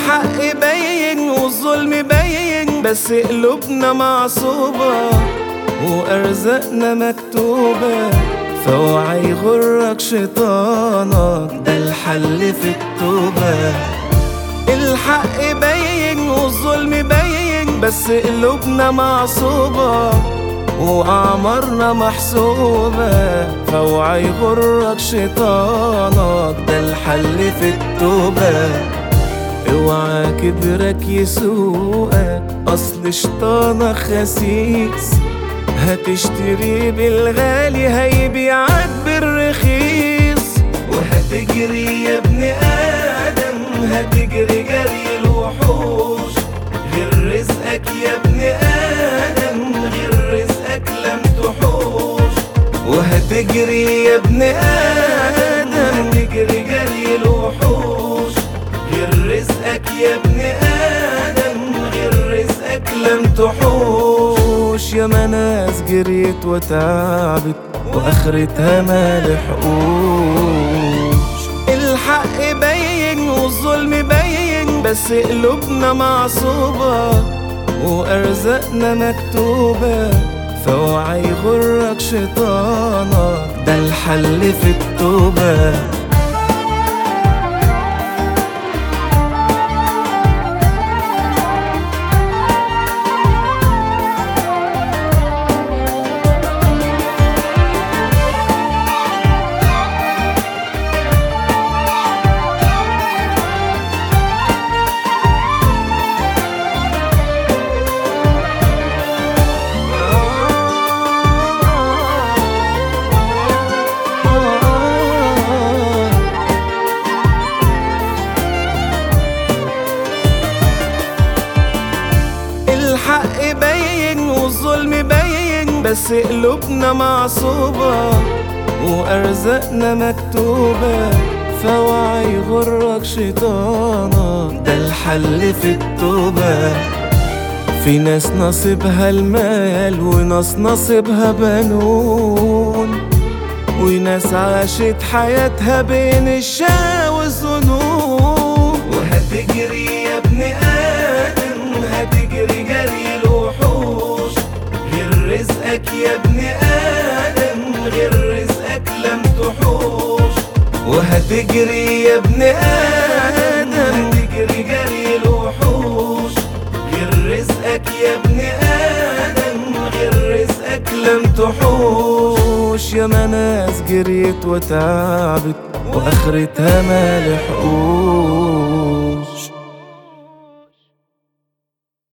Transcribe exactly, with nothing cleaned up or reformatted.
الحق باين والظلم باين، بس قلوبنا معصوبة وأرزاقنا مكتوبة، فاوعى يغرك شيطانك، ده الحل في التوبة. الحق باين والظلم باين، بس قلوبنا معصوبة وأعمارنا محسوبة، فاوعى يغرك شيطانك، ده الحل في التوبة. اوعى كبرك يسوقك، أصل شيطانك خسيس، هتشتري بالغالي هيبيعك بالرخيص. وهتجري يا ابن آدم، هتجري جري الوحوش، غير رزقك يا ابن آدم، غير رزقك لم تحوش. وهتجري يا ابن آدم، هتجري جري الوحوش، غير رزقك يا ابن آدم، غير رزقك لم تحوش. يا ما ناس جريت وتعبت واخرتها ما لحقوش. الحق باين والظلم باين، بس قلوبنا معصوبة وأرزاقنا مكتوبة، فاوعى يغرك شيطانك، ده الحل في التوبة. الحق باين والظلم باين، بس قلوبنا معصوبة وأرزاقنا مكتوبة، فاوعى يغرك شيطانك، ده الحل في التوبة. في ناس نصيبها المال وناس نصيبها بنون، وناس عاشت حياتها بين الشقا والذنوب. وهتجري يا ابن آدم، هتجري جري الوحوش، غير رزقك يا ابن آدم، غير رزقك لم تحوش. وهتجري يا ابن آدم، هتجري جري الوحوش، غير رزقك يا ابن آدم، غير رزقك لم تحوش. يا ما ناس جريت وتعبت واخرتها ما لحقوش.